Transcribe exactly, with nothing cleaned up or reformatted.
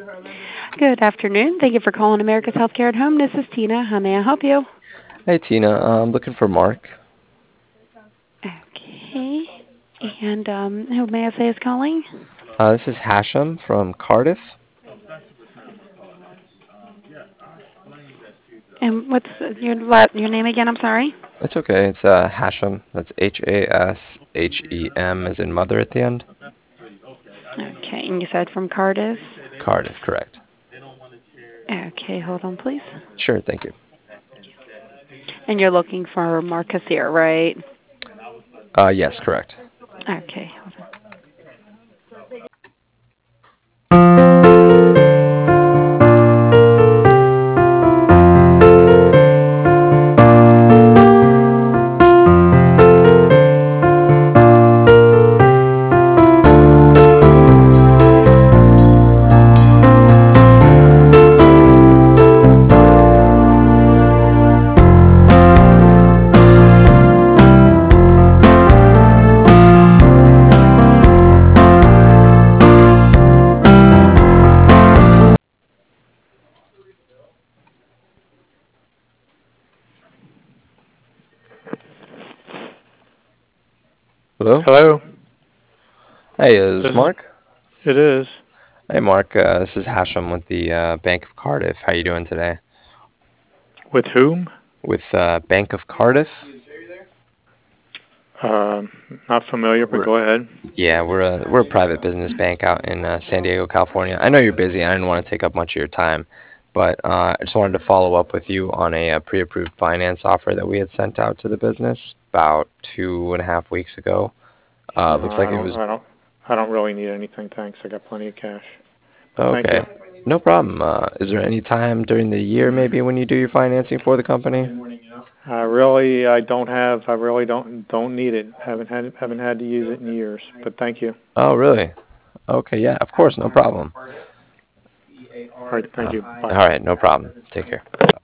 Good afternoon. Thank you for calling America's Healthcare at Home. This is Tina. How may I help you? Hey Tina, uh, I'm looking for Mark. Okay. And um, who may I say is calling? Uh, this is Hashem from Cardiff. And what's your la- your name again? I'm sorry. It's okay. It's uh, Hashem. That's H A S H E M as in mother at the end. Okay. And you said from Cardiff. Cardiff, correct. Okay. Hold on, please. Sure, thank you. And you're looking for Marcus here, right? Uh, yes, correct. Okay. Hold on. Hello? Hello. Hey, is This this is Mark? it is Hey Mark, uh, this is Hashem with the uh, Bank of Cardiff. How you doing today? with whom? With uh, Bank of Cardiff? Uh, Not familiar, but We're go ahead. yeah, we're a we're a private business bank out in uh, San Diego, California. I know you're busy. I didn't want to take up much of your time, but uh, I just wanted to follow up with you on a, uh pre-approved finance offer that we had sent out to the business about two and a half weeks ago. Uh, Uh, looks like I it don't was I don't I don't really need anything. Thanks. I got plenty of cash. But thank you. okay. No problem. Uh, is there any time during the year maybe when you do your financing for the company? I really I don't have I really don't don't need it. Haven't had haven't had to use it in years. But thank you. Oh, really? Okay, yeah, of course, no problem. All right. Thank Uh, you. all Bye. right, no problem. Take care.